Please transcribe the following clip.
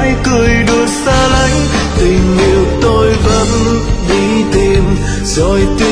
hãy cười đùa xa lánh, tình yêu tôi vẫn đi tìm rồi tìm